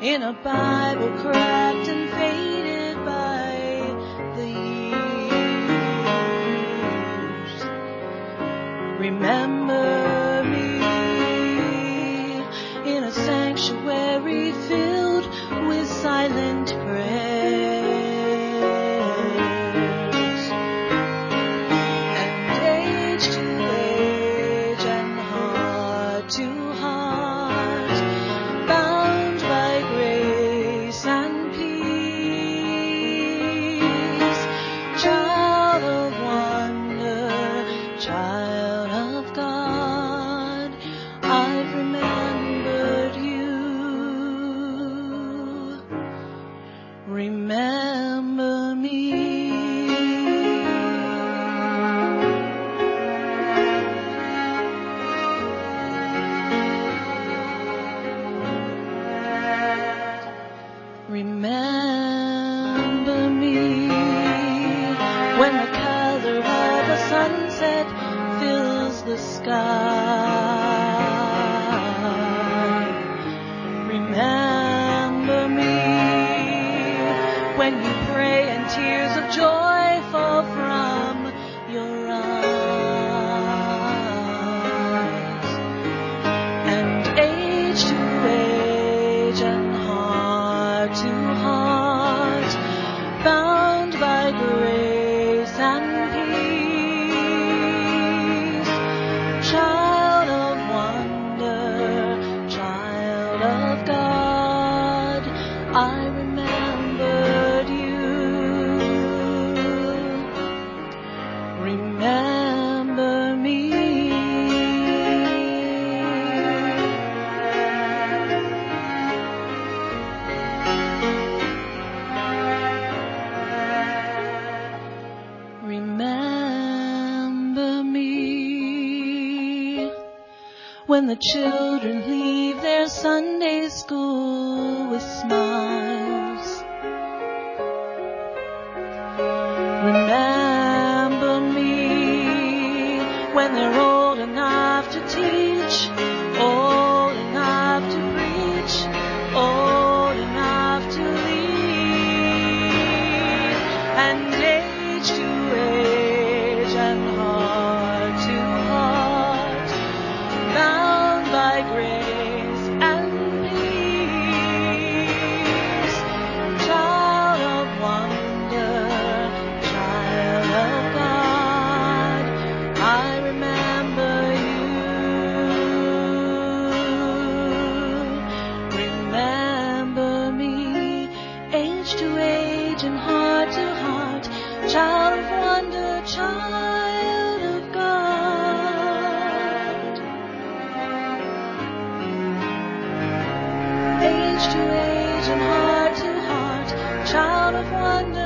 in a Bible cracked and faded by the years. Remember me in a sanctuary filled with silent prayers, and age to age and heart to heart, bound by grace and peace. Child of wonder, child of God, I've remembered you. Remember me. Remember me when the color of a sunset fills the sky. Remember me when you pray and tears of joy fall from your eyes, and age to age and heart to heart, bound by grace and peace. Child of wonder, child of God, I remembered you. Remember me. Remember me when the children leave their Sunday school with smiles. Remember me when they're old enough to teach, old enough to preach, old enough to lead, and age to age and heart to heart, bound by grace and peace. Child of wonder, child of God, I remember you. Remember me, age to age and heart to heart, child of wonder, child of God. Age to age and heart to heart, child of wonder,